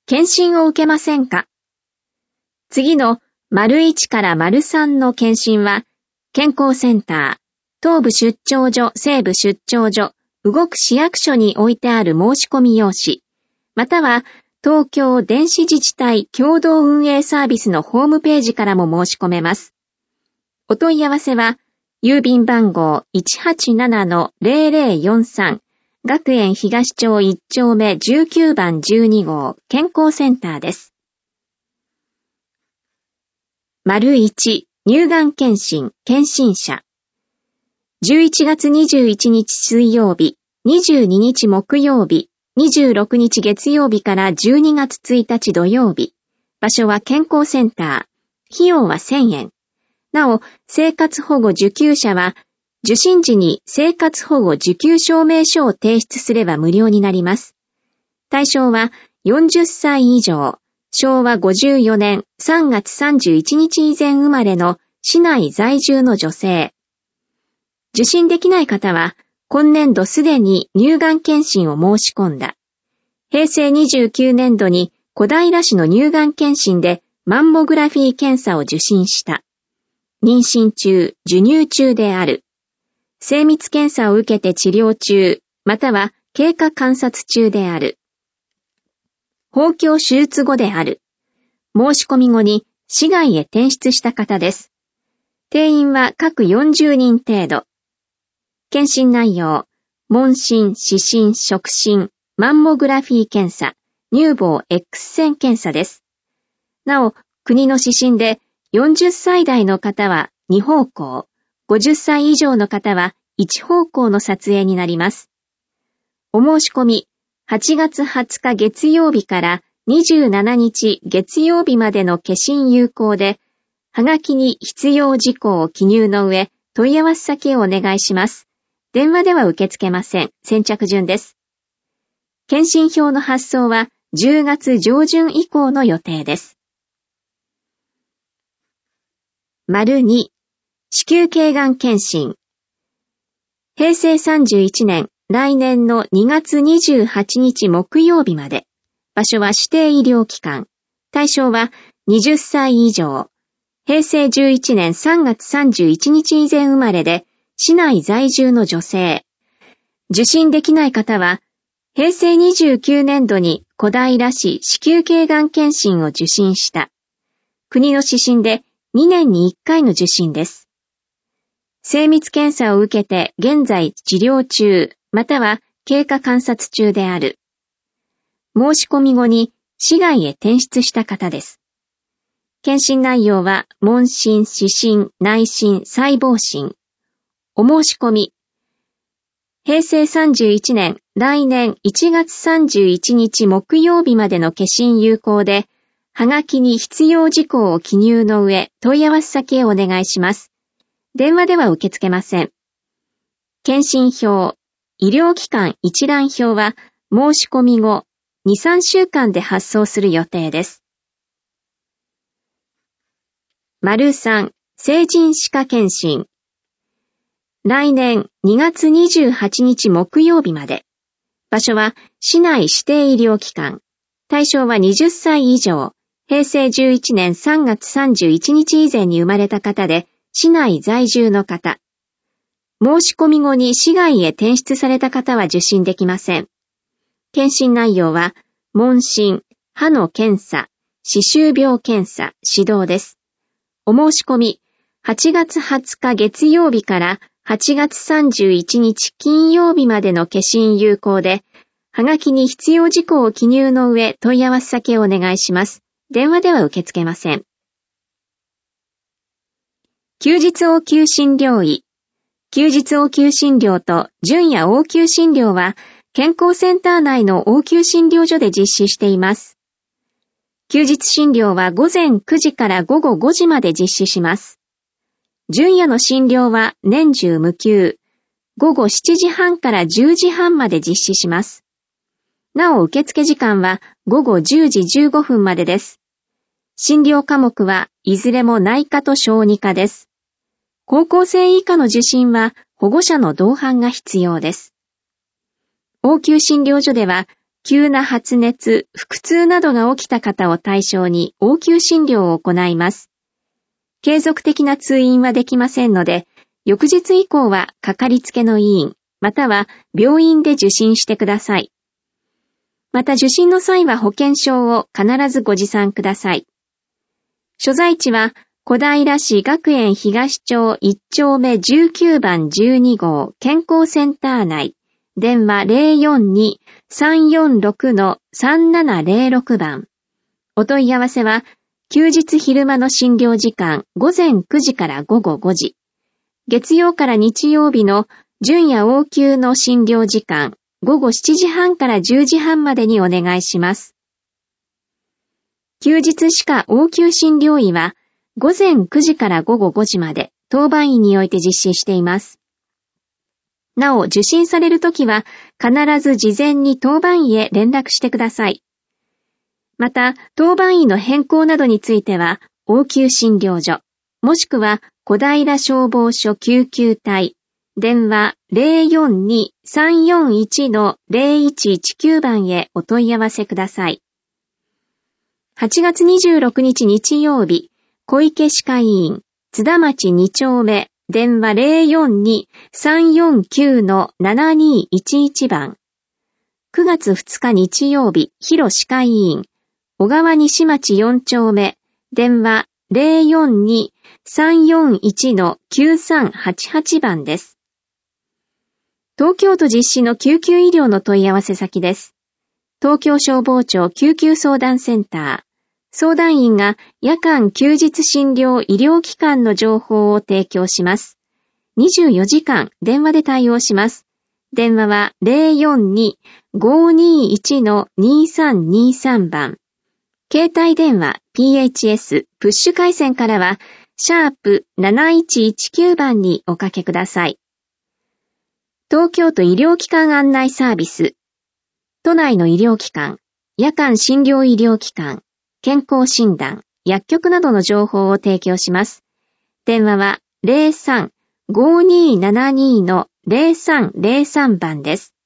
検診を受けませんか？次の①から③の検診は、健康センター、東部出張所、西部出張所、動く市役所に置いてある申し込み用紙、または東京電子自治体共同運営サービスのホームページからも申し込めます。お問い合わせは、郵便番号 187-0043 学園東町1丁目19番12号健康センターです。①乳がん検診検診者11月21日水曜日、22日木曜日、26日月曜日から12月1日土曜日。場所は健康センター。費用は1000円。なお、生活保護受給者は、受診時に生活保護受給証明書を提出すれば無料になります。対象は40歳以上、昭和54年3月31日以前生まれの市内在住の女性。受診できない方は、今年度すでに乳がん検診を申し込んだ。平成29年度に小平市の乳がん検診でマンモグラフィー検査を受診した。妊娠中、授乳中である。精密検査を受けて治療中、または経過観察中である。包協手術後である。申し込み後に市外へ転出した方です。定員は各40人程度。検診内容、問診、視診、触診、マンモグラフィー検査、乳房 X 線検査です。なお、国の指針で40歳代の方は2方向、50歳以上の方は1方向の撮影になります。お申し込み、8月20日月曜日から27日月曜日までの消印有効で、はがきに必要事項を記入の上、問い合わせ先をお願いします。電話では受け付けません。先着順です。検診票の発送は10月上旬以降の予定です。②、子宮頸がん検診。平成31年、来年の2月28日木曜日まで。場所は指定医療機関。対象は20歳以上。平成11年3月31日以前生まれで、市内在住の女性。受診できない方は、平成29年度に小平市子宮頸がん検診を受診した。国の指針で2年に1回の受診です。精密検査を受けて現在治療中、または経過観察中である。申し込み後に市外へ転出した方です。検診内容は問診、視診、内診、細胞診。お申し込み。平成31年、来年1月31日木曜日までの消印有効で、はがきに必要事項を記入の上、問い合わせ先へお願いします。電話では受け付けません。検診票、医療機関一覧表は申し込み後、2、3週間で発送する予定です。③、成人歯科検診。来年2月28日木曜日まで。場所は市内指定医療機関。対象は20歳以上。平成11年3月31日以前に生まれた方で、市内在住の方。申し込み後に市外へ転出された方は受診できません。検診内容は、問診、歯の検査、歯周病検査、指導です。お申し込み、8月20日月曜日から8月31日金曜日までの消印有効で、はがきに必要事項を記入の上、問い合わせ先をお願いします。電話では受け付けません。休日応急診療医。休日応急診療と準夜応急診療は、健康センター内の応急診療所で実施しています。休日診療は午前9時から午後5時まで実施します。準夜の診療は年中無休、午後7時半から10時半まで実施します。なお受付時間は午後10時15分までです。診療科目はいずれも内科と小児科です。高校生以下の受診は保護者の同伴が必要です。応急診療所では急な発熱、腹痛などが起きた方を対象に応急診療を行います。継続的な通院はできませんので、翌日以降はかかりつけの医院、または病院で受診してください。また受診の際は保険証を必ずご持参ください。所在地は小平市学園東町1丁目19番12号健康センター内、電話 042-346-3706 番。お問い合わせは休日昼間の診療時間午前9時から午後5時。月曜から日曜日の準夜応急の診療時間午後7時半から10時半までにお願いします。休日しか応急診療医は午前9時から午後5時まで当番医において実施しています。なお受診されるときは必ず事前に当番医へ連絡してください。また、当番医の変更などについては、応急診療所、もしくは小平消防署救急隊、電話 042-341-0119 番へお問い合わせください。8月26日日曜日、小池歯科医院、津田町2丁目、電話 042-349-7211 番。9月2日日曜日、広歯科医院、小川西町4丁目、電話 042-341-9388 番です。東京都実施の救急医療の問い合わせ先です。東京消防庁救急相談センター。相談員が夜間休日診療医療機関の情報を提供します。24時間電話で対応します。電話は 042-521-2323 番。携帯電話 PHS プッシュ回線からは#7119 番におかけください。東京都医療機関案内サービス。都内の医療機関、夜間診療医療機関、健康診断、薬局などの情報を提供します。電話は 03-5272-0303 番です。